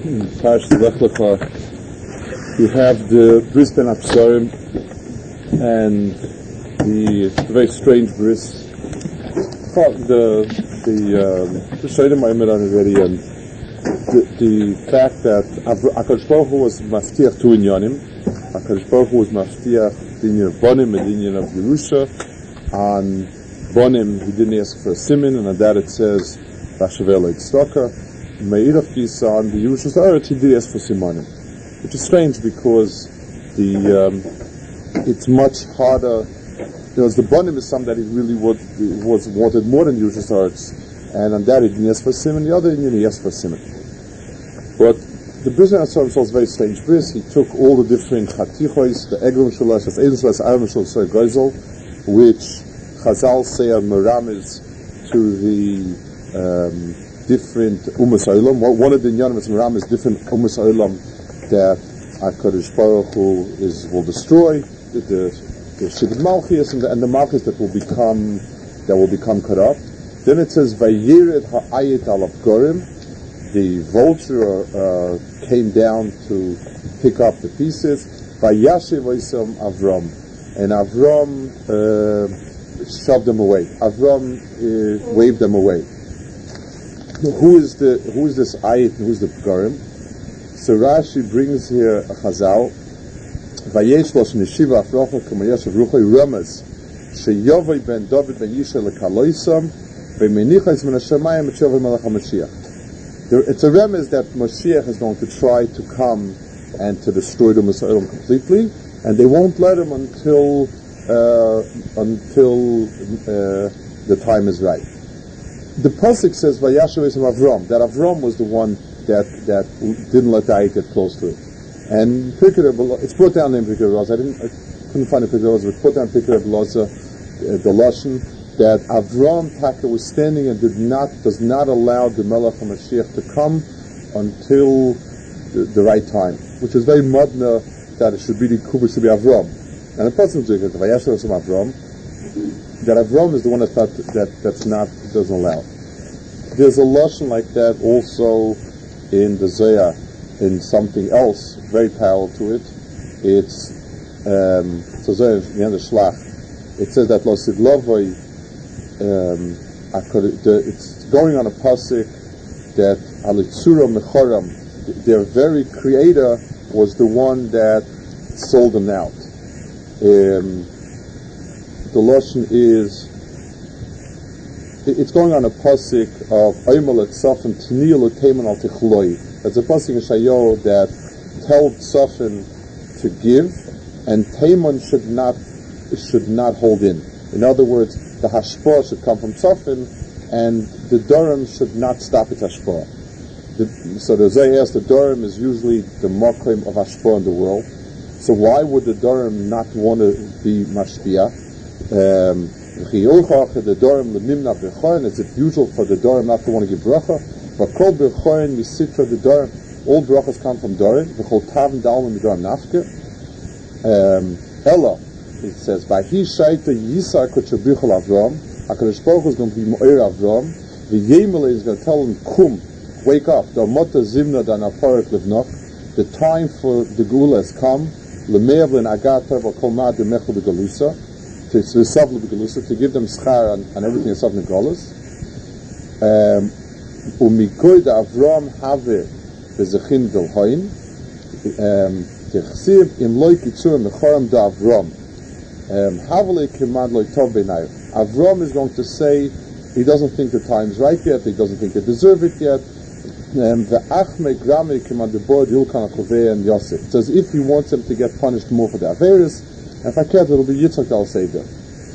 Parsh Lech Lecha, you have the Bris Ben Absarim and the very strange Bris. The Shaidim I met on already, and the fact that HaKadosh Baruch Hu was maftiach two inyanim. HaKadosh Baruch Hu was maftiach the inyan of Bonim and the inyan of Yerusha. On Bonim, he didn't ask for a simin, and on that it says Vashavel Tzedakah. Me'irav Kisa, on the Yerusha's Eretz, he did ask for simanim, which is strange because it's much harder. Because the Bonim is something that he really was wanted more than Yerusha's Eretz, and on that he didn't ask for siman. The other Indian he asked for siman. But the Bris Ben Absarim was very strange bris. He took all the different chatichos, the egrom shalash, the edom shalash, aram shalash, gozel, which Chazal say are meramis to the different Umas Olam. One of the Inyanim is Meram is different Umas Olam that HaKadosh Baruch Hu will destroy, the Shigid Malchus and the Malchus that will become cut up. Then it says Vayired Ha'ayit Al Gorim, the vulture came down to pick up the pieces. Vayashiv Oisam Avram, and Avram shoved them away. Avram waved them away. Who is this ayat and who is the Pgarim? So Rashi brings here a Chazal, Vayesh Losh Neshiva Afrocha Kamayesh Avrucha Ramas Sheyovay Ben David Ben Yisha Lekaloisam Vemenichas Min Hashemayim Etchovay Melech HaMashiach. It's a remez that Mashiach is going to try to come and to destroy the Messiah completely, and they won't let him until the time is right. The pasuk says Vayashav Esam Avram, that Avram was the one that didn't let the ayat get close to it. And it's brought down in Pirkei Rav. I couldn't find a Pirkei Rav, but put down Pirkei Rav the Lashon that Avram Taka was standing and does not allow the Melech HaMashiach to come until the right time, which is very modna that it should be the Kubur should be Avram. And the pasuk says Vayashav Esam Avram, that Avram is the one doesn't allow. There's a lashon like that also in the Zohar, in something else very parallel to it. It's Zohar in the Shlach. It says that Lo Sidlovoi. It's going on a pasuk that Alitzura Mechoram, their very creator, was the one that sold them out. The lashon is, it's going on a pasuk of Aymal Tzafin Tnil Utayman Al Tichloi. That's a pasuk in Shayo that told Tzafin to give, and Tayman should not hold in. In other words, the hashpah should come from Tzafin, and the Durham should not stop its hashpah. So the Zohar asks, the Durham is usually the makom of hashpah in the world. So why would the Durham not want to be mashpia? The Dorim l'nimna b'chorin. Is it usual for the Dorim not to want to give bracha? But kol b'chorin misitra the Dorim. All brachas come from Dorim. V'chol tavim dalma midorim nafke. Ella, it says, V'hi shaita yisar kutchabichol Avram. HaKadosh Baruch Hu is going to be Mo'er Avram. The Yemele is going to tell him, Kum, wake up. The Mota Zimna dan Aparek Livnach. The time for the Gula has come. L'me'av l'nagata v'kol ma'ad d'mechel d'galusa. To give them schar on everything except the Golas. Umikoy da Avram have bezechin del hoin. Techsiv im loy kitzur mechoram da Avram. Havale kemad loy tov b'nai. Avram is going to say he doesn't think the time's right yet. He doesn't think they deserve it yet. The achme grame kemad the board yulkan achovei and Yosef. It says if he wants them to get punished more for the averis. And if I can't, it'll be Yitzchak Al Seder.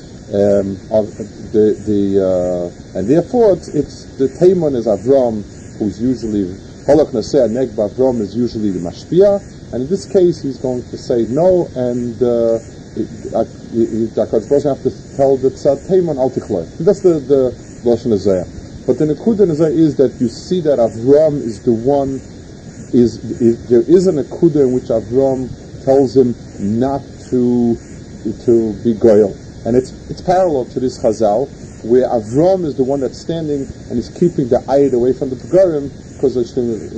And therefore, it's the Taiman is Avram, who's usually Holach Naseh Negba. Avram is usually the Mashpia, and in this case, he's going to say no, and HaKadosh Baruch Hu have to tell the Taiman Al Tichloi. That's the Lashon Zohar. But the Nekuda Zohar is that you see that Avram is the one. There is a Nekuda in which Avram tells him not to be goyal, and it's parallel to this Chazal where Avram is the one that's standing and is keeping the ayat away from the Pgarim, because and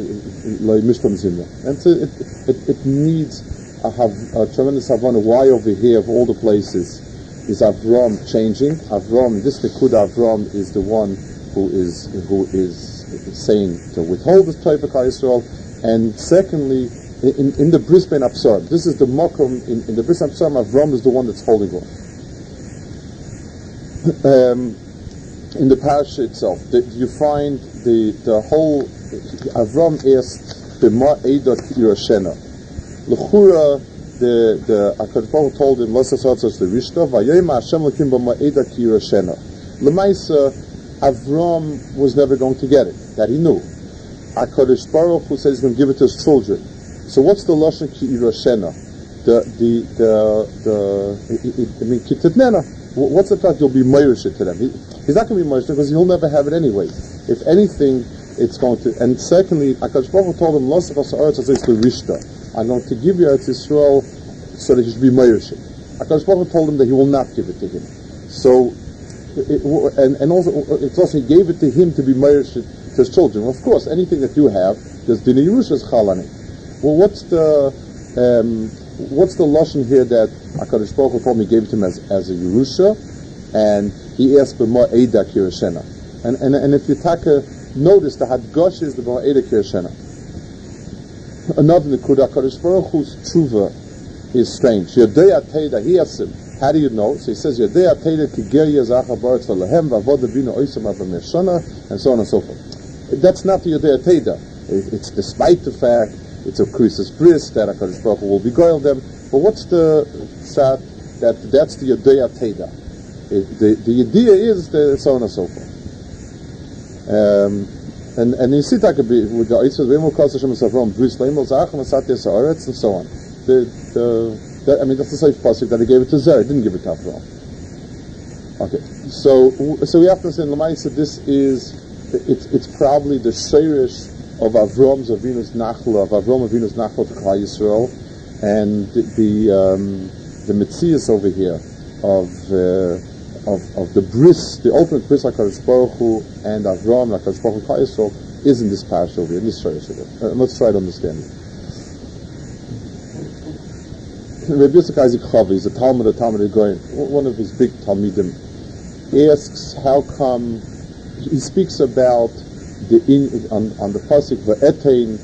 so it needs a tremendous havana. Why over here of all the places is Avram changing? Avram, this Nekuda Avram is the one who is saying to withhold the Torah of Yisrael, and secondly, in the Brisbane Absar, this is the Mokum in the Brisbane Absar. Avram is the one that's holding on. In the parasha itself, you find the whole Avram asked B'ma Eidat Yerushena. L'chura, the HaKadosh Baruch Hu told him, "L'sasatzos l'rishta, v'yayma Hashem l'kim b'ma Eidat Yerushena." L'maisa, Avram was never going to get it. That he knew. HaKadosh Baruch Hu said he's going to give it to his children. So what's the lashon ki Yerushena? Kititnena. What's the fact? You'll be moirish to them. He's not going to be moirish because he'll never have it anyway. If anything, it's going to. And secondly, HaKadosh Baruch Hu told him, I'm going to give you Eretz Yisrael so that he should be moirish. HaKadosh Baruch Hu told him that he will not give it to him. So, and also, it's also he gave it to him to be moirish to his children. Well, of course, anything that you have, there's Dina Yerusha's chal on it. Well, what's the lashon here that HaKadosh Baruch Hu told me he gave it to him as a Yerusha, and he asked for more Eidak Yerushena. And if you notice the Hadgosh is the more Eidak Yerushena. Another Nekuda, HaKadosh Baruch Hu's tshuva is strange. Yodei Ateda, he asks him, how do you know? So he says, Yodei Ateda ki ger yezacha baretz v'lehem v'avoda bina oisam avameshana, and so on and so forth. That's not the Yodei Ateda. It's despite the fact it's a krisis bris that HaKadosh Baruch Hu will beguile them. But what's the sat that's the Yodei Ateda? The idea is the so on and so forth. And you see that could be with the Eitzah V'imul Kos Hashem Savrom Bris Leimel Zachem Asatya Sa'aretz and so on. I mean that's the safe pasuk that he gave it to Zer, didn't give it to Avram. Okay, so we have to say in Lamaisa it's probably the sheirish of Avram Avinu's Nachla, to Klal Yisrael, and the Metzias over here of the bris, the ultimate bris HaKadosh Baruch Hu and Avram HaKadosh Baruch Hu Klal Yisrael is in this parasha over here, in this sheirish over here. Let's try to understand it. Rabbi Yitzchak Isaac Chavi is a Talmud Goyen, one of his big Talmidim, asks how come he speaks about on the pasuk va'etein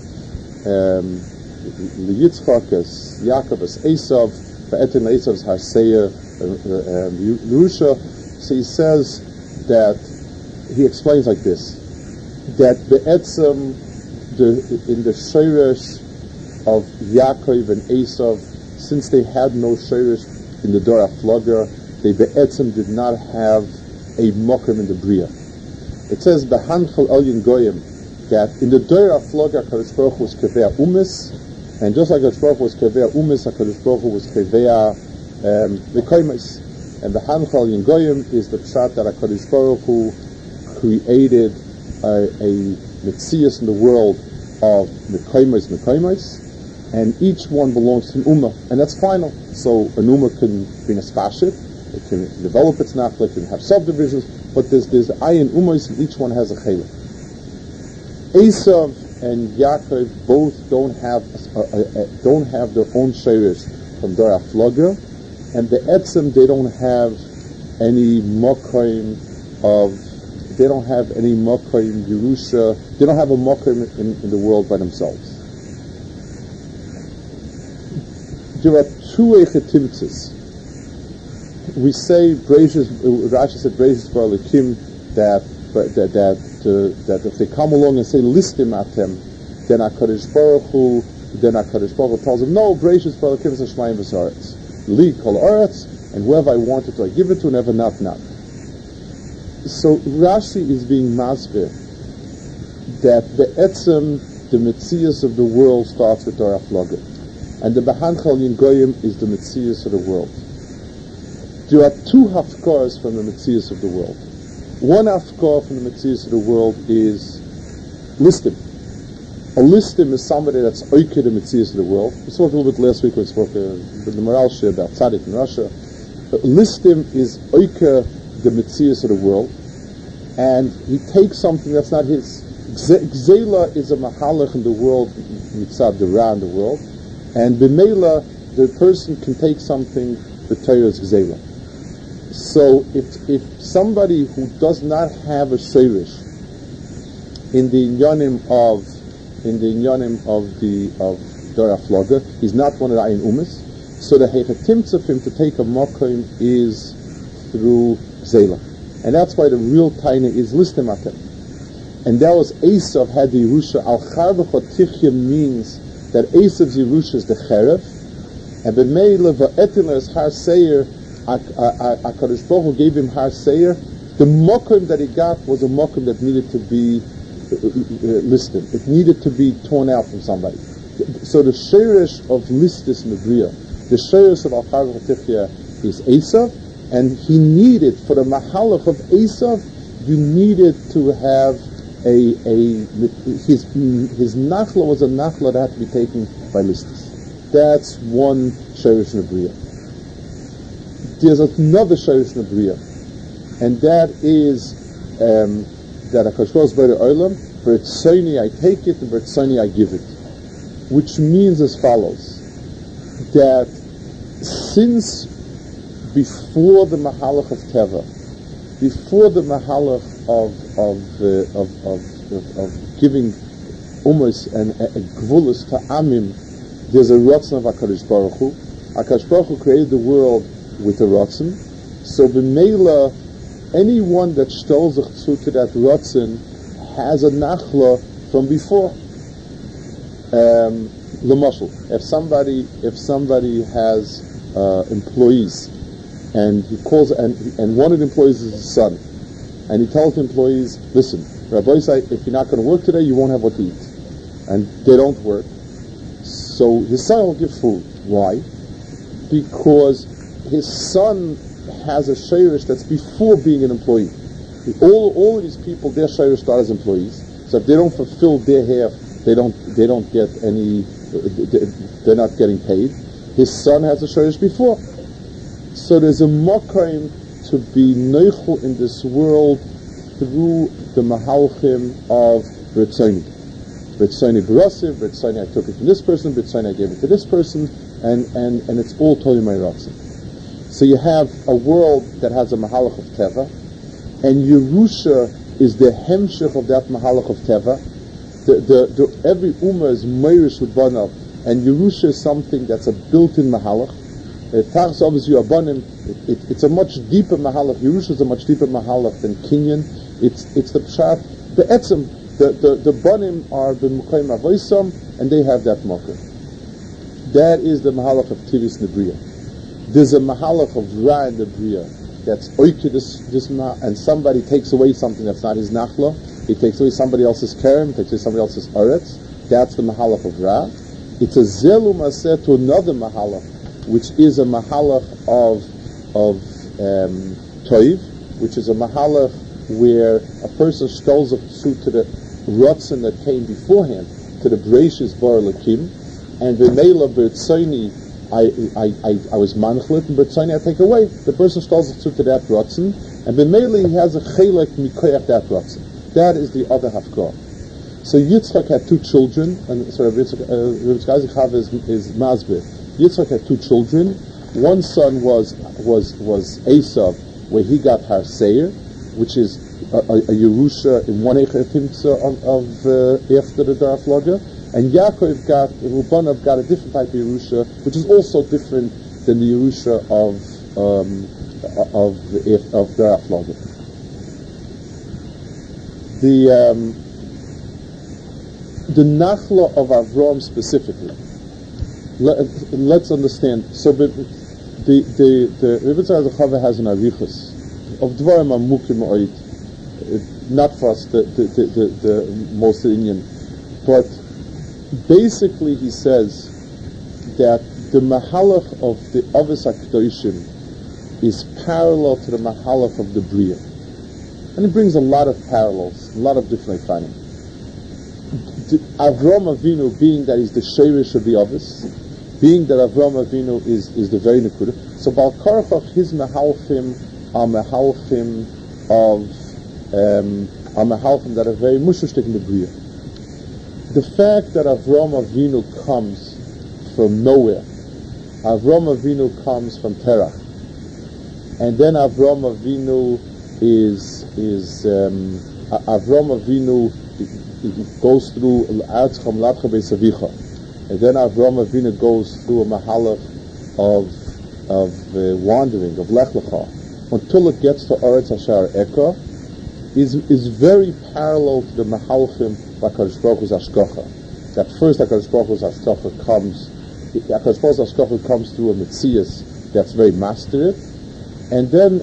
liyitzchak as Yaakov as Esav, va'etein le'esav as Harseya Yerusha. So he says that he explains like this, that be'etzem in the sheirish of Yaakov and Esav, since they had no sheirish in the Dor HaFlaga, they be'etzem did not have a mokum in the Bria. It says B'hanchal Elyon Goyim that in the Dor HaFlaga HaKadosh Baruch Hu was Kevea Umis, and just like HaKadosh Baruch Hu was Kevea Umis, HaKadosh Baruch Hu was Kevea Mekoimos. And the Hanchal Elyon Goyim is the pshat that HaKadosh Baruch Hu created a Metzias in the world of Mekoimos, and each one belongs to an Ummah, and that's final. So an Ummah can be nespashit, it can develop its nachla, it can have subdivisions, but there's ayin ummos, and each one has a chelik. Esav and Yaakov both don't have their own sheirish from Dor HaFlaga, and the etzem they don't have any mokoim Yerusha, they don't have a mokoim in the world by themselves. There are two echetivtzes. We say Rashi said Breishis Bar Lekim that if they come along and say listim atem, then HaKadosh Baruch Hu tells them, no, Breishis Bar Lekim is Hashmayim v'Saaretz, Li Kol Aretz, and whoever I wanted to I give it to, never not. So Rashi is being masbir that the etzem, the metzias of the world starts with Dor HaFlaga, and the B'hanchal Elyon Goyim is the metzias of the world. There are two hafkaras from the Metzias of the world. One hafkar from the Metzias of the world is listim. A listim is somebody that's oike the Metzias of the world. We spoke a little bit last week when we spoke with the Maral Sheh about Tzaddik in Russia. But listim is oike the Metzias of the world, and he takes something that's not his. Gzela is a mahalach in the world, mitzad the ra in the world, and b'meila, the person can take something, the Torah is gzela. So if somebody who does not have a sheirish in the inyanim of Dor HaFlaga, he's not one of the Ayin Umas, so the hechatimtza of him to take a makom is through gzela. And that's why the real taina is listematem. And that was Esav had the Yerusha. Al Charvach Tichya means that Esav's Yerusha is the Cherev, and B'meila v'etin as Har Seir, HaKadosh Baruch Hu gave him Har Seir. The mokum that he got was a mokum that needed to be listed. It needed to be torn out from somebody. So the Sheirish of Listis Mebriya, the Sheirish of Al Charvach Tichya is Esav, and he needed, for the Mahalach of Esav, you needed to have his nachla was a nachla that had to be taken by listis. That's one Sheirish Nebriya. There's another Sheirish Nebriya, and that is that HaKadosh Baruch Hu Olam, B'Ritzoni I take it and B'Ritzoni I give it, which means as follows: that since before the Mahalach of Teva, before the Mahalach of giving umas and gvulas to amim, there's a ratzon of HaKadosh Baruch Hu. HaKadosh Baruch Hu created the world with a ratzon. So b'meila, anyone that shtel zechzu to that ratzon has a nachla from before. L'mashal, if somebody has employees, and he calls and one of the employees is his son, and he tells the employees, listen, Rabbi say, if you're not going to work today, you won't have what to eat. And they don't work. So his son will give food. Why? Because his son has a sheirish that's before being an employee. All of these people, their sheirish start as employees. So if they don't fulfill their half, they don't get any, they're not getting paid. His son has a sheirish before. So there's a mokaim to be neichel in this world through the mahalchim of B'Ritzoni. B'Ritzoni B'Rasiv, B'Ritzoni I took it from this person, B'Ritzoni I gave it to this person, and it's all Tolim Ratzon. So you have a world that has a mahalach of Teva, and Yerusha is the hemshech of that mahalach of Teva. Every ummah is meirish l'banav, and Yerusha is something that's a built-in mahalach. It's a much deeper mahalach. Yerusha is a much deeper mahalach than Kinyan. It's the pshat. The etzem, the banim are b'mukayim avoisam, and they have that makom. That is the mahalach of Tiris Nebriya. There's a mahalach of Ra in the Briya that's oike this and somebody takes away something that's not his nachla. He takes away somebody else's kerem, takes away somebody else's aretz. That's the mahalach of Ra. It's a zelu maseh to another mahalach, which is a mahalach of toiv, which is a mahalach where a person stolls a suit to the rotzen that came beforehand, to the Bereishis bar lakim, and v'meila b'Ritzoni I was manchlet, and b'Ritzoni I take away. The person stolls a suit to that rotzen, and v'meila he has a chelek mikoyach that rotzen. That is the other hafkor. So Yitzchak had two children, and sorry, Yitzchak Chav is Masbeh. Yitzchak had two children. One son was Esav, where he got Har Seir, which is a Yerusha in one Echatimtza of after the Dor HaFlaga, and Yaakov Rubanav got a different type of Yerusha, which is also different than the Yerusha of Dor HaFlaga. The Nachla of Avram specifically. Let's understand. So the Rebbe Tzadok has an arichus of dvarim amukim oid, not for us the most Indian, but basically he says that the mahalach of the Avos HaKadoshim is parallel to the mahalach of the Bria, and it brings a lot of parallels, a lot of different kind. Avram Avinu, being that he's the sheirish of the Avos, being that Avram Avinu is the very nekuda. So Bal Karachach, his mehalchim are mehalchim of are mahalchim that are very mushashtik in the Bria. The fact that Avram Avinu comes from nowhere, Avram Avinu comes from Terach, and then Avram Avinu Avram Avinu goes through Atzcham Latcha Beisavicha, and then Avram Avinu goes through a mahalach of wandering, of Lech Lecha, until it gets to Eretz Hashar Eka, is very parallel to the mahalchim HaKadosh Baruch Hu's Hashgacha. That first HaKadosh Baruch Hu's Hashgacha comes, HaKadosh Baruch Hu's Hashgacha comes through a Metzias that's very mastered, and then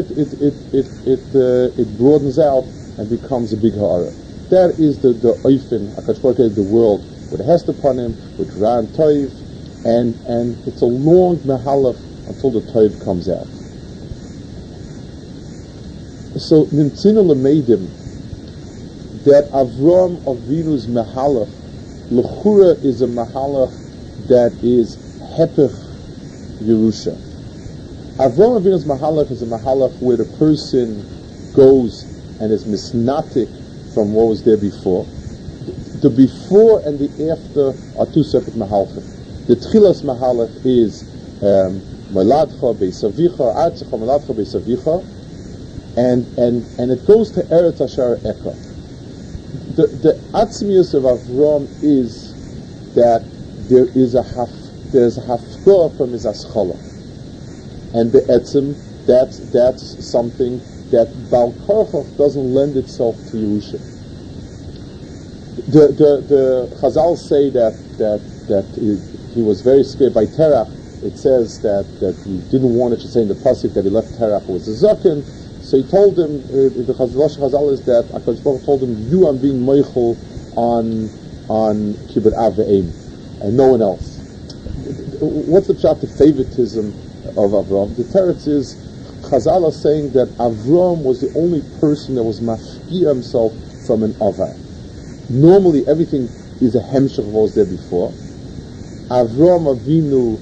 it broadens out and becomes a big ha'ara. That is the oifen HaKadosh Baruch Hu the world with Hest upon him, with Ran Toiv, and it's a long mahalach until the Toiv comes out. So Nimtzinu Lemeidim that Avram Avinu's mahalach L'chura is a mahalach that is Hepech Yerusha. Avram Avinu's mahalach is a mahalach where the person goes and is misnatik from what was there before. The before and the after are two separate mahalchim. The Tchilas mahalach is Maladcha Beisavicha, Artzecha Maladcha Beisavicha, and it goes to Eretz Hashar Eka. The atzmius of Avram is that there's a hafkah from his aschala, and be'etzim that's something that Baal Korchoch doesn't lend itself to Yerusha. The Chazal say that he was very scared by Terach. It says that he didn't want it to say in the pasuk that he left Terach was a zaken. So he told him, the Chazal is that HaKadosh Baruch Hu told him, you are being meichel on Kibbut Av Ve'em, and no one else. What's the pshat, the favoritism of Avram? The teretz is, Chazal is saying that Avram was the only person that was mafki himself from an avar. Normally everything is a hemshech of what was there before. Avram Avinu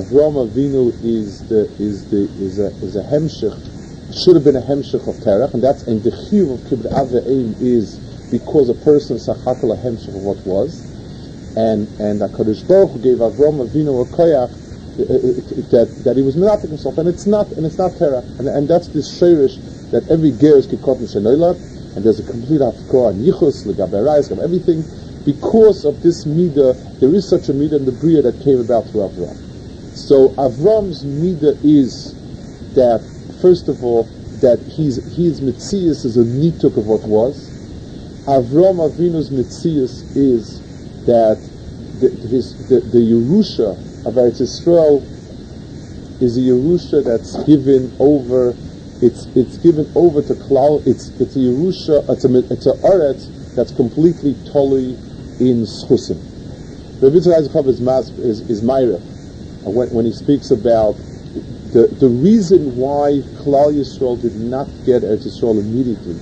is a hemshech. Should have been a hemshech of terach, and that's and the chiyuv of kibbut av ve'em is because a person sachakal a hemshech of what was, and HaKadosh Baruch Hu gave Avram Avinu a koyach that he was menatik himself, and it's not terach, and that's this sheirish that every ger is kikotin shenoilat, and there's a complete hafkor and yichus legabe rayis of everything because of this midah. There is such a midah in the bria that came about through Avram. So Avram's midah is that, first of all, that his Metzias is a nituk of what was. Avram Avinu's Metzias is that the Yerusha of Eretz Yisrael is a Yerusha that's given over. It's given over to Klal. It's a Yerusha. It's a Eretz that's completely totally in Schusim. Rabbi Yitzchak Eisenhower is Meirach when he speaks about the reason why Klal Yisrael did not get Eretz Yisrael immediately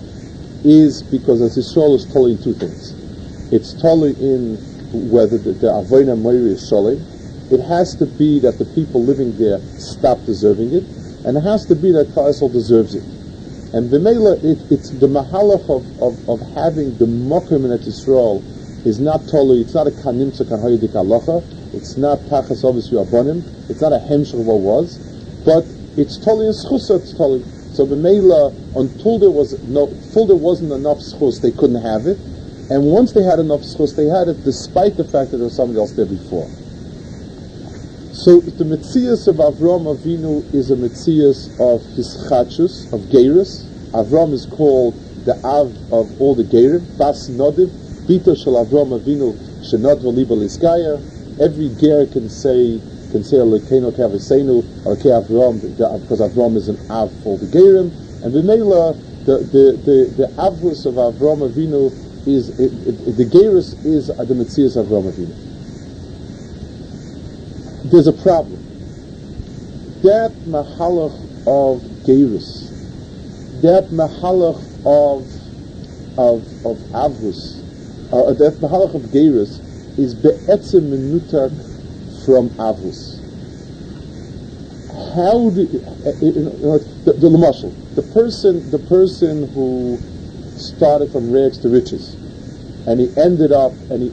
is because Eretz Yisrael is totally in two things. It's totally in whether the Avodah Moiri is Sholei. It has to be that the people living there stop deserving it, and it has to be that Klal Yisrael deserves it. And B'meila, it's the mahalach of having the mokum in Eretz Yisrael is not totally. It's not a kanimtza kan hayedik halacha. It's not Tachas Avos Yu'abonim. It's not a hemshech of what was, but it's totally in schusa. It's totally. So b'meila, until there wasn't enough schus, they couldn't have it, and once they had enough schus, they had it, despite the fact that there was somebody else there before. So the Metzias of Avram Avinu is a Metzias of his chachus, of Geirus. Avram is called the Av of all the Geirim, Bas Nodiv, Bito Shel Avram Avinu, Shenod V'Liba Liskaya. Every ger can say Elokeinu Kavasenu or Ke Avram, because Avram is an Av for the Gerim, and B'meila the Avrus of Avram Avinu is the Geirus is the Metzias of Avram Avinu. There's a problem. That mahalach of Geirus, that mahalach of Avrus, that mahalach of Geirus is be'etzem menutak from Avus. How do the Lamashal, the person who started from rags to riches, and he ended up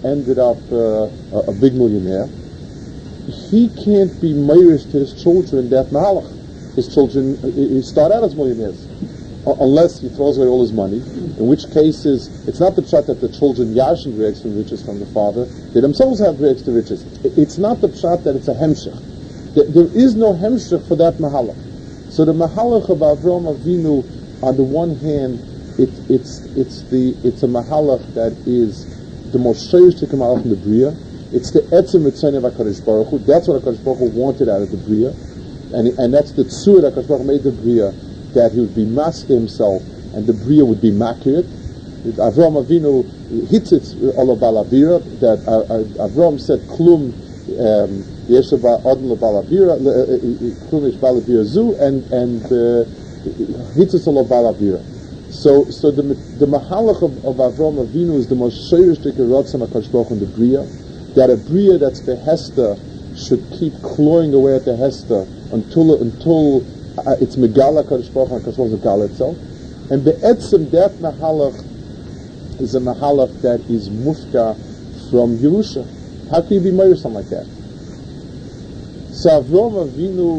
a big millionaire. He can't be married to his children that mahalach. His children start out as millionaires, unless he throws away all his money. In which cases, it's not the pshat that the children yashin rags to riches from the father; they themselves have rags to riches. It's not the pshat that it's a hemshech. There is no hemshech for that mahalach. So the mahalach of Avraham Avinu, on the one hand, it's a mahalach that is the most shayishtik mahalach in the bria. It's the etzem mitzvah of HaKadosh Baruch Hu. That's what HaKadosh Baruch Hu wanted out of the bria, and that's the tzur that HaKadosh Baruch Hu made the bria, that he would be master himself and the bria would be makir. Avraham Avinu hitzitz ala balavira, that Avraham said klum yeshava adon balavira klum ish balavira zu, and hitzitz ala balavira. So the mahalach of Avraham Avinu is the most shayishtik ratzon HaKadosh Baruch Hu in the bria, that a bria that's behester should keep clawing away at the hester until it's megala HaKadosh Baruch Hu, HaKadosh Baruch Hu megala itself. And be'etzem, that mahalach is a mahalach that is mufka from Yerusha. How can you be married something like that? So Avraham Avinu,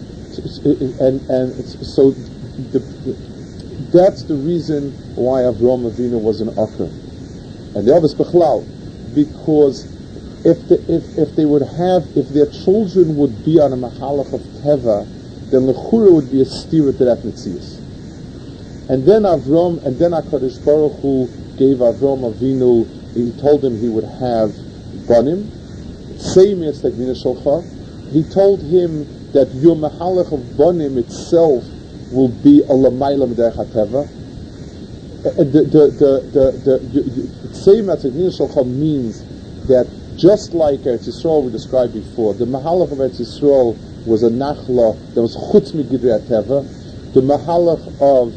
so that's the reason why Avraham Avinu was an akar. And the other is bechlal, because if their children would be on a mahalach of teva, then lechura would be a stira to that mitzias. And then HaKadosh Baruch Hu gave Avraham Avinu, he told him he would have banim, same as like Mina Sholcha. He told him that your mahalach of banim itself will be a lamayla m'derech hateva. The same as like Mina Sholcha means that just like Eretz Yisrael we described before, the mahalach of Eretz Yisrael was a nachla that was chutz migidrei hateva. The mahalach of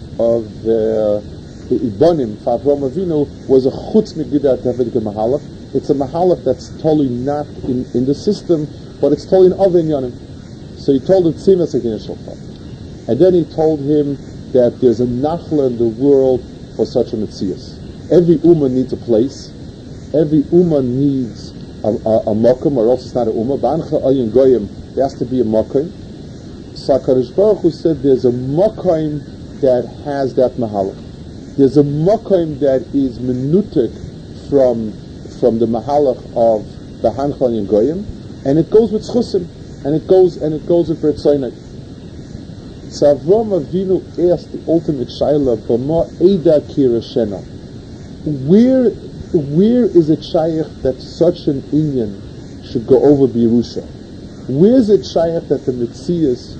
Ibanim for Avraham Avinu was a chutz megiddah tevedik mahalach. It's a mahalach that's totally not in the system, but it's totally in other inyanim. So he told him tzim as a shofar, and then he told him that there's a nachla in the world for such a metzias. Every ummah needs a place. Every ummah needs a makom, or else it's not a ummah. B'ancha ayin goyim, there has to be a makom. So HaKadosh Baruch Hu said there's a makom that has that mahalach. There's a makom that is menutek from the mahalach of the Hanchal and Goyim, and it goes with Chusim, and it goes with Bertzoinai. So Avraham Avinu asked the ultimate shayla, B'ma Eida Kirashena. Where is it shaykh that such an inyan should go over Birusha? Where is it shaykh that the mitzias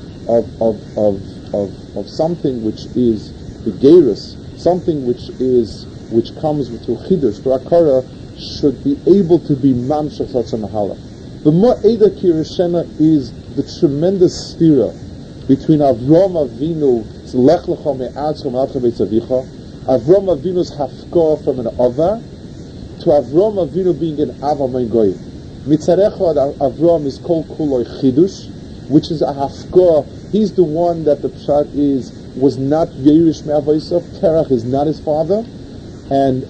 of something which is the gerus, something which comes with Chiddush, to Akara, should be able to be mamshach such a mahala? The Ma'eda Kirishena is the tremendous stira between Avraham Avinu's Lech Lecha Me'atzcha Me'atcha Beitzavicha, Avraham Avinu's hafkah from an Ava, to Avraham Avinu being an Ava Mein Goyim. Mitzarechad Avraham is called Kuloi Chiddush, which is a hafkah. He's the one that the pshat was not Yerush Me'avaisav. Terach is not his father, and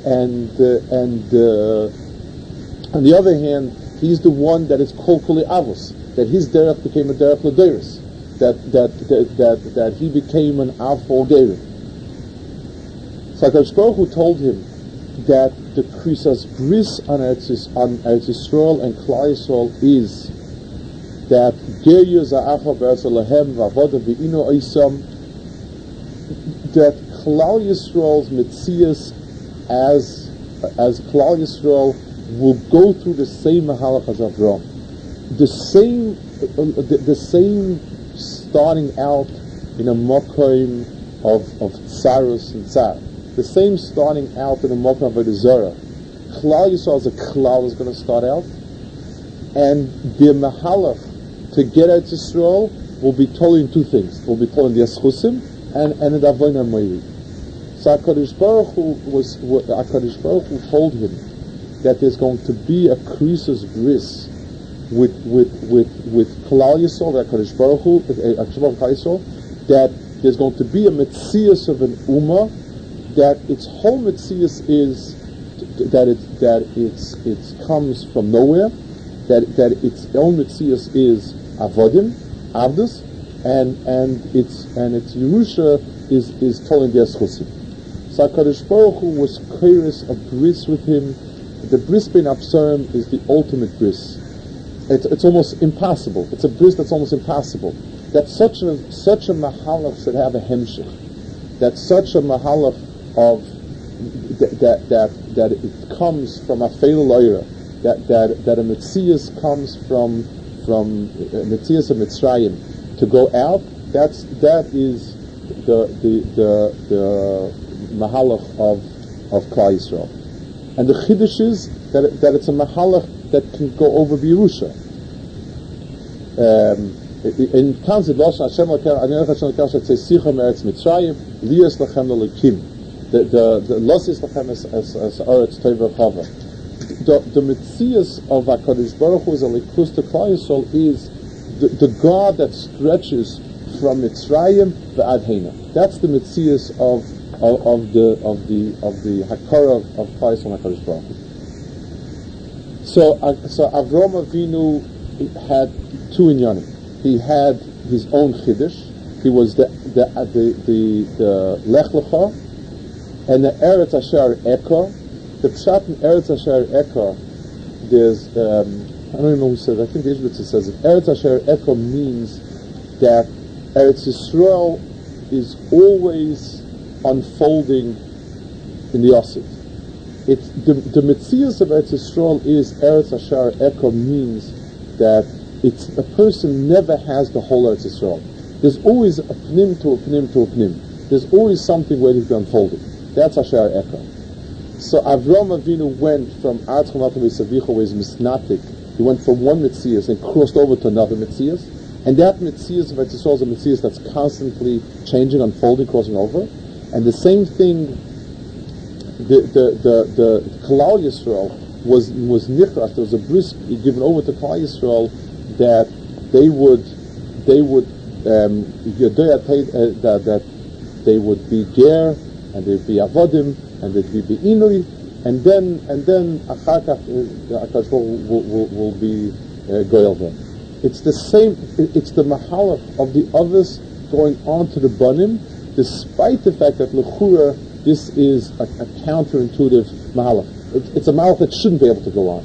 on the other hand, he's the one that is called Kuli Avos, that his derech became a derech l'deiros, that he became an Av for Gerim. So HaKadosh Baruch Hu told him that the Krisas Bris on Eretz Yisrael and Klal Yisrael is that Ger Yuza'acha Be'eretz Lahem V'avoda V'ino Oisam, that Klal Yisrael's Metzias as Klal Yisrael will go through the same mahalach as Avraham, the same starting out in a makom of tsarus and tsar, the same starting out in a makom of a zara. Klal Yisrael as a klal is going to start out, and the mahalach to get out Yisrael will be told in two things. Will be told in the Eschusim and in the Avodah Moiri. So HaKadosh Baruch Hu told him that there's going to be a krisus bris with Klal Yisrael, HaKadosh Baruch Hu, that there's going to be a metzias of an ummah that its whole metzius is that it comes from nowhere, that its own metzius is avodim, avdus, and its Yerusha is told in Schusim. So HaKadosh Baruch Hu was curious of bris with him. The bris bein absurim is the ultimate bris. It's almost impossible. It's a bris that's almost impossible. That such a mahalach should have a hemshech. That such a mahalach of that it comes from a feil loira. That a metzias comes from metzias of Mitzrayim to go out. That is the mahalach of Klal Yisrael. And the chiddush is that it's a mahalach that can go over Yerusha. In Kanzid Lashon Hashem Anelech Hashem Lekach it says Sicha Meretz Mitzrayim Lias Lachem Lekim. The Losis Lachem as Aretz Teva Chava. The Metzias of HaKadosh Baruch Hu is a likus to Klal Yisrael is the God that stretches from Mitzrayim v'ad Hena. That's the Metzias of the Hakara of Klal Yisrael and HaKadosh Baruch Hu. So Avraham Avinu had two inyanim. He had his own chiddush. He was the Lech Lecha and the Eretz Asher Eka. The pshat in Eretz Asher Eka, there's I don't even know who says. I think the Ishbitzer says it. Eretz Asher Eka means that Eretz Yisrael is always unfolding in the Osid. It's the Metzias of Eretz Yisrael is Eretz Asher Eka means that it's a person never has the whole Eretz Yisrael. There's always a pnim to a pnim to a pnim. There's always something waiting to be unfolded. That's Asher Eka. So Avraham Avinu went from Aretz Chalav V'Savicha, where he's misnatik. He went from one Metzias and crossed over to another Metzias. And that Metzias of Eretz Yisrael is a Metzias that's constantly changing, unfolding, crossing over. And the same thing, the Klal Yisrael was nichras. There was a bris given over to Klal Yisrael that they would be ger and they'd be avodim and they'd be inui, and then achar kach HaKadosh will be goyel them. It's the same. It's the mahalach of the others going on to the banim, despite the fact that l'chura this is a counterintuitive mahalach. It's a mahalach that shouldn't be able to go on.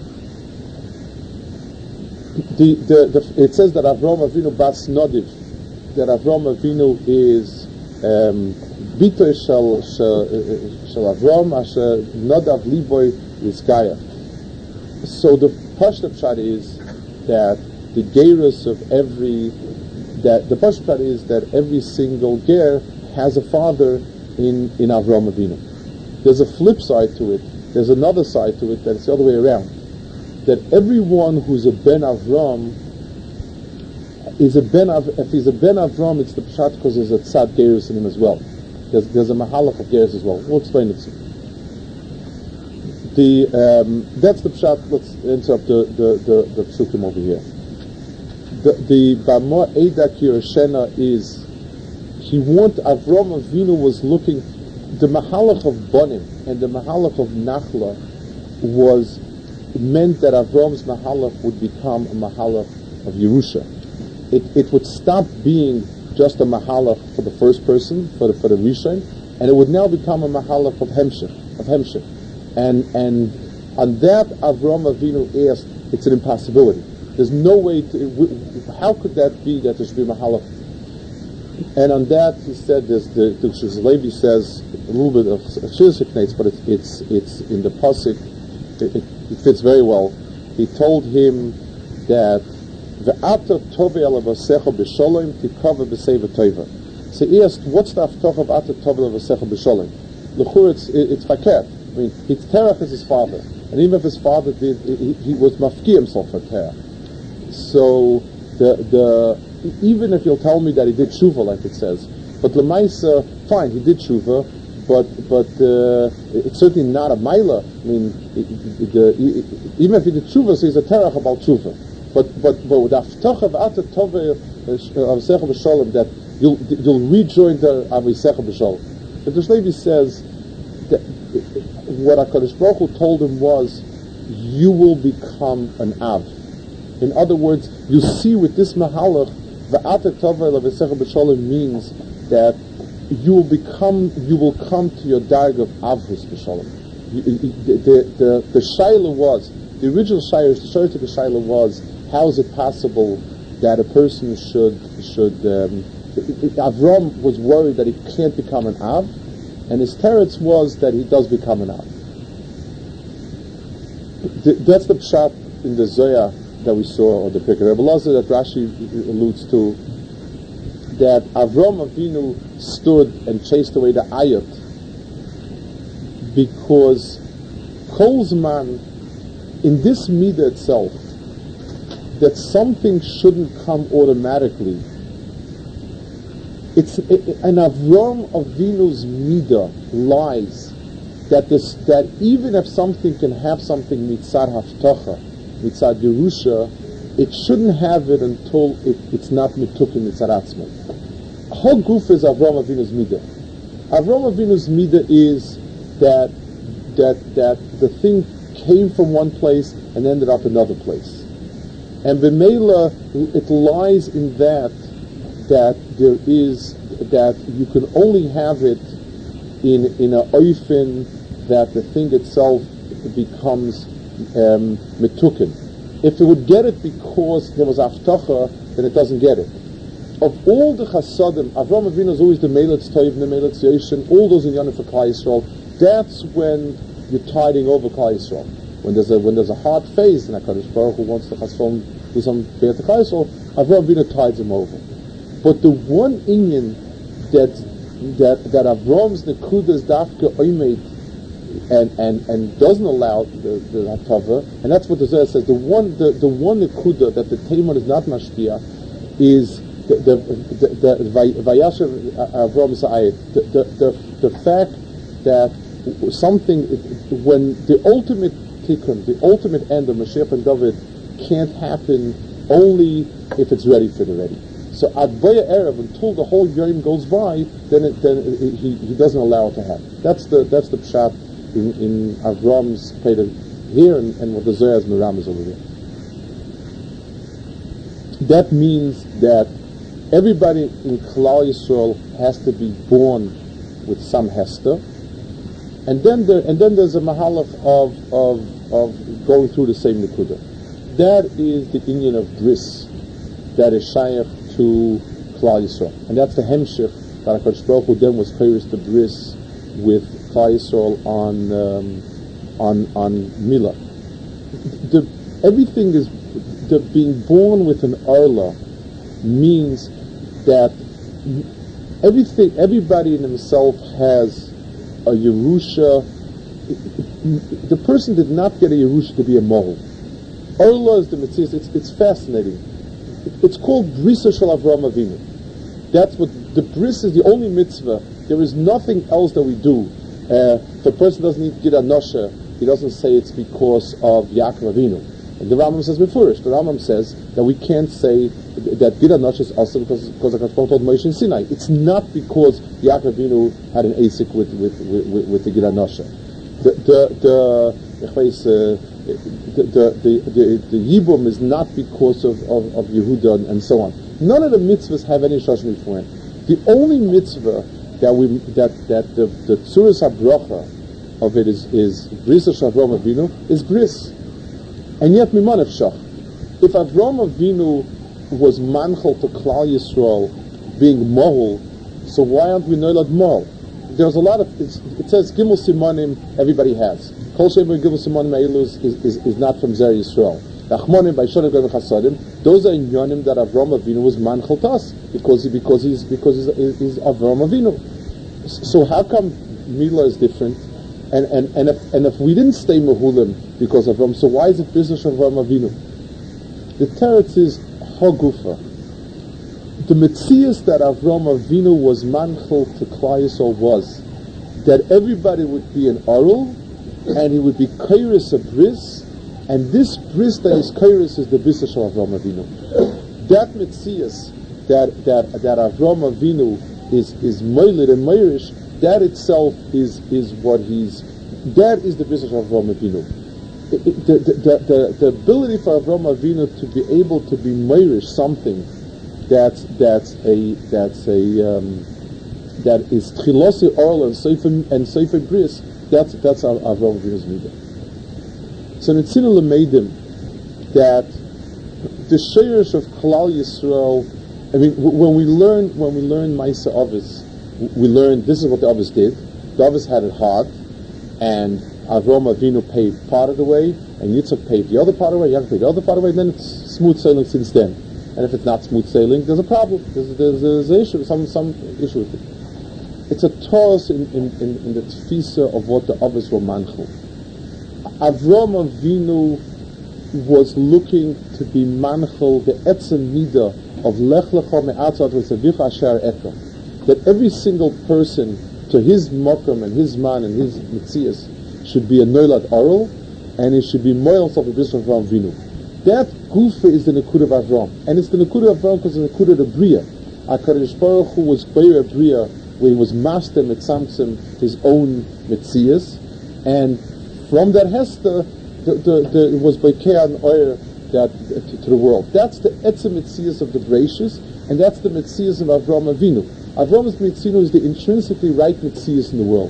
It says that Avraham Avinu bas nodiv, that Avraham Avinu is bitoy shel Avraham asher nodav liboy rizkaya. So the pashut pshat is that the gerus of the pashut pshat is that every single ger has a father in Avraham Avinu. There's a flip side to it. There's another side to it that it's the other way around. That everyone who's a Ben Avram is a Ben if he's a Ben Avram, it's the pshat because there's a tzad gerus in him as well. There's a mahalach of gerus as well. We'll explain it soon. That's the pshat. Let's interrupt the psukim over here. The Bama Eidak Yereshena is Avram Avinu was looking. The mahalach of Bonim and the mahalach of Nachla meant that Avram's mahalach would become a mahalach of Yerusha. It would stop being just a mahalach for the first person, for the Rishon, and it would now become a mahalach of Hemshech. And on that Avram Avinu asked, it's an impossibility. There's no way how could that be that there should be a mahalach? And on that he said, the Levi says a little bit of Shiziknates, but it's in the pasuk. It fits very well. He told him that Ve'ata tove alavasecha b'sholem tikava b'seva tova. So he asked, what's the haftoch of Ata tove alavasecha b'sholem? L'chur, it's faket. I mean, Terach is his father, and even if his father did, he was mafki himself for Terach. So even if you'll tell me that he did tshuva, like it says, but l'maisa, fine, he did tshuva, but it's certainly not a maila. I mean, even if he did tshuva, so he's a terach about tshuva. But with the haftoch of Ata tove avisecha b'sholem, that you'll rejoin the avisecha b'sholem. The Dush Levi says that what HaKadosh Baruch Hu told him was, you will become an Av. In other words, you see with this Mahalach, V'ata Tova L'Vesecha B'Sholem means that you will come to your darg of Avos B'Sholem. The Shaila was, the original Shaila, the Shortik Shaila was, how is it possible that a person should Avram was worried that he can't become an Av, and his teretz was that he does become an Av. That's the pshat in the Zohar that we saw, or the Pirkei Rebbe Lazar that Rashi alludes to, that Avram Avinu stood and chased away the Ayat because Kol Zman, in this midah itself, that something shouldn't come automatically. An Avram Avinu's midah lies that even if something can have something mitzad haftacha, mitzad Yerusha, it shouldn't have it until it's not mitukin mitzad atzmo. How goof is Avram Avinu's midah? Avram Avinu's midah is that the thing came from one place and ended up another place, and b'meila it lies in that there is that you can only have it in a oifen that the thing itself becomes mitukin. If it would get it because there was aftacha, then it doesn't get it. Of all the chasadim, Avram Avinu is always the Melitz Toiv and the Melitz Yoshin, all those in Yonah for Klal Yisrael. That's when you're tiding over Klal Yisrael. When there's a hard phase, and HaKadosh Baruch Hu wants to chasam do some fair to Klal Yisrael, Avram Avinu tides him over. But the one inyan that Avram's nekuda is dafka oimed and doesn't allow the hatava, and that's what the Zohar says. The one nekuda that the Taimon is not mashpia is the Vayashav Avram Sa'ayit. The fact that something, when the ultimate tikkun, the ultimate end of Mashiach and David can't happen only if it's ready for the ready. So at Boya Erev, until the whole Yom goes by, then he doesn't allow it to happen. That's the pshat in Avram's Peder here and what the Zohar's Miram is over there. That means that everybody in Klal Yisrael has to be born with some hester, and then there's a mahalach of going through the same nekuda. That is the inyan of bris, that is shayach to Klal Yisrael, and that's the hemshich that HaKadosh Baruch Hu then was chayris to bris with Klal Yisrael on Milah. Everything is being born with an arla means that everybody in himself has a Yerusha. The person did not get a Yerusha to be a Mohel. Arla is the mitzvah. It's fascinating. It's called Brisa Shel Avram Avinu. That's what the bris is, the only mitzvah. There is nothing else that we do. If a person doesn't eat Gid Anosha, he doesn't say it's because of Yaakov Avinu. And the Rambam says befurish. The Rambam says that we can't say that Gid Anosha is also because HaKadosh Baruch Hu told Moshe in Sinai. It's not because Yaakov Avinu had an asik with the Gid Anosha. The Yibum is not because of Yehuda and so on. None of the mitzvahs have any shashim before him. The only mitzvah that the tzuras habracha of it is bris of Avram Avinu is bris, and yet miman efshach. If Avram Avinu was manchel to Klal Yisrael being mohel, so why aren't we noilad mohel? There's a lot of it says gimel simanim everybody has. Kol she'em gimel simanim eilus is not from Zer Yisrael. Rachmanim by Shonim Gavim Chasadim. Those are inyanim that Avram Avinu was manchel to us because he's Avram Avinu. So how come Milah is different? And if we didn't stay mehulim because of Avram, so why is it business of Avram Avinu? The teretz is hagufa. The metzias that Avram Avinu was manchel to Klal Yisrael was that everybody would be an arul and he would be kairis a bris. And this bris that is kairis is the bris of Avram Avinu. That metzias that Avram Avinu is moiled and meirish that itself is what that is the business of Avraham Avinu. The ability for Avraham Avinu to be able to be meirish something that is Tchilosi Orla and Sefer Bris, that's Avraham Avinu's midah. So Netzina Lemeidim, that the Sheirish of Klal Yisrael, I mean, when we learn Maisa Avos, we learn this is what the Avos did. The Avos had it hard, and Avraham Avinu paid part of the way, and Yitzchak paid the other part of the way, Yaakov paid the other part of the way, and then it's smooth sailing since then. And if it's not smooth sailing, there's a problem. There's an issue, some issue with it. It's a toss in the tfisa of what the Avos were manchel. Avraham Avinu was looking to be manchel the etzem midah of lech lecha me'atzat v'tzavicha asher eka. That every single person to his mokum and his man and his mitzias should be a noilad oral, and it should be moil of the bris of Avraham Avinu. That gufa is the nekud of Avram, and it's the nekud of Avram because it's the nekud of the bria. HaKadosh Baruch Hu was beir bria, where he was master mitzamtzim his own mitzias, and from that hester, it was beikei and oir that to the world. That's the etzem mitzias of the gracious, and that's the mitzias of Avraham Avinu. Avram's mitzias is the intrinsically right mitzias in the world.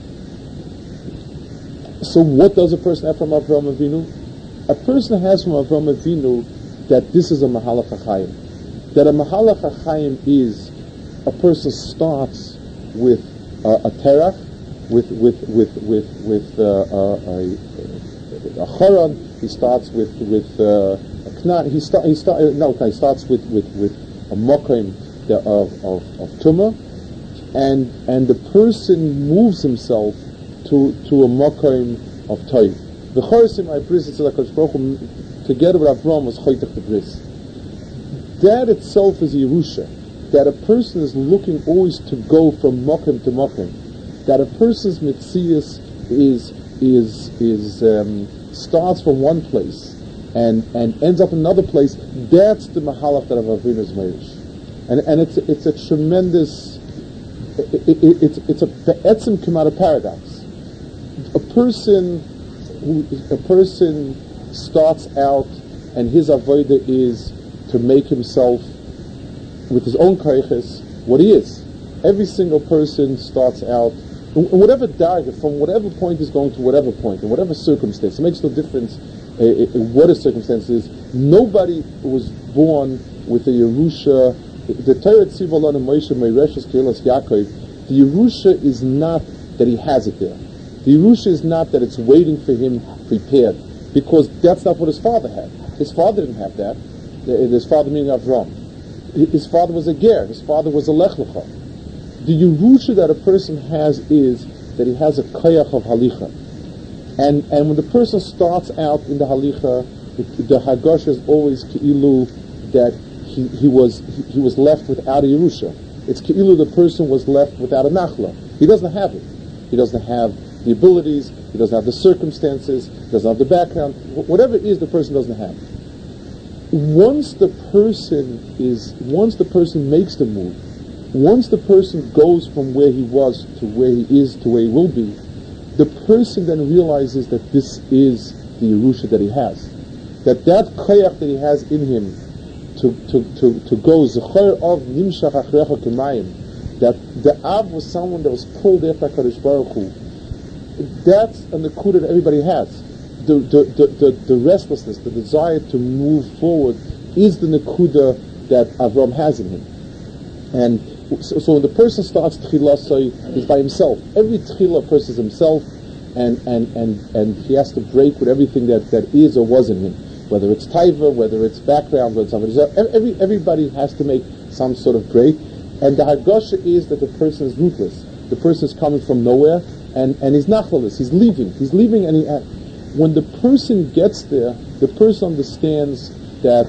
So what does a person have from Avraham Avinu? A person has from Avraham Avinu that this is a mahalach hachayim. That a mahalach hachayim is a person starts with a terach, with a choron. He starts with a knan. He starts with a mokim of tumah, and the person moves himself to a mokim of toiv. The choresim I bris together with Avram was choytach the bris. That itself is Yerusha. That a person is looking always to go from mokim to mokim. That a person's mitzias starts from one place and ends up in another place. That's the mahalach that Avinu is meirish. And it's a tremendous. It's a be'etzim kamara paradox. A person starts out, and his avodah is to make himself, with his own koiches, what he is. Every single person starts out, in whatever darga, from whatever point is going to whatever point, in whatever circumstance. It makes no difference what a circumstance is. Nobody was born with a Yerusha. The Torah Tziva Lanu Moshe Meireshus Kehilas Yaakov. The Yerusha is not that he has it there. The Yerusha is not that it's waiting for him prepared, because that's not what his father had. His father didn't have that. His father meaning Avram. His father was a ger. His father was a lech lecha. The Yerusha that a person has is that he has a koyach of halicha. And when the person starts out in the halicha, the hagosh is always keilu that he was left without a Yerusha. It's keilu the person was left without a nachla. He doesn't have it. He doesn't have the abilities, he doesn't have the circumstances, he doesn't have the background, whatever it is the person doesn't have. Once the person makes the move, once the person goes from where he was to where he is to where he will be, the person then realizes that this is the Yerusha that he has. That koyach that he has in him to go, Zechor of Nimshach Achrecha Kemayim, that the Av was someone that was pulled after HaKadosh Baruch Hu. That's a nekuda that everybody has. The restlessness, the desire to move forward is the nekuda that Avram has in him. And so when the person starts tchilah, he's by himself. Every tchilah person is himself, and he has to break with everything that is or was in him. Whether it's taiva, whether it's background, whether it's somebody. Everybody has to make some sort of break. And the hargosha is that the person is rootless. The person is coming from nowhere, and he's nachlalis. He's leaving, and when the person gets there, the person understands that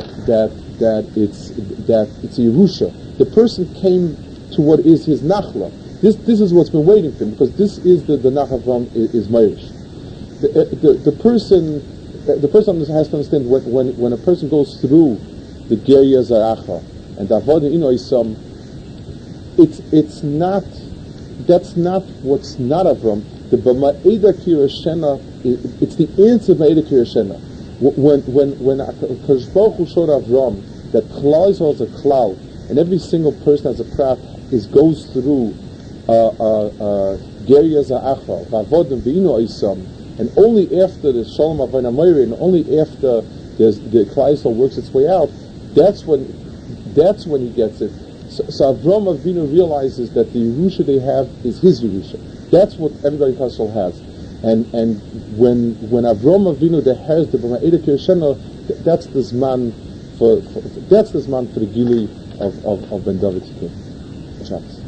it's a Yerusha. The person came to what is his nachla. This is what's been waiting for him, because this is the nachavram is meirish. The person has to understand when a person goes through the geria zaracha and the avodah inoisam, it's not that's not what's not Avram. The B'ma'eda Kirashena, it's the answer of B'ma'eda Kirashena. When Kadosh Baruch Hu showed Avram that Klal Yisrael is a cloud, and every single person as a prat goes through Geria Za'acha, V'avodim V'ino Isam, and only after the Shalom Avayna Moiri, and only after the Klal Yisrael works its way out, that's when he gets it. So Avram Avinu realizes that the Yerusha they have is his Yerusha. That's what everybody in Klal Yisrael has. And when Avram Avinu that has the B'ma'eda Kirshena, that's the Zman for the Gili of Ben David Shabbos.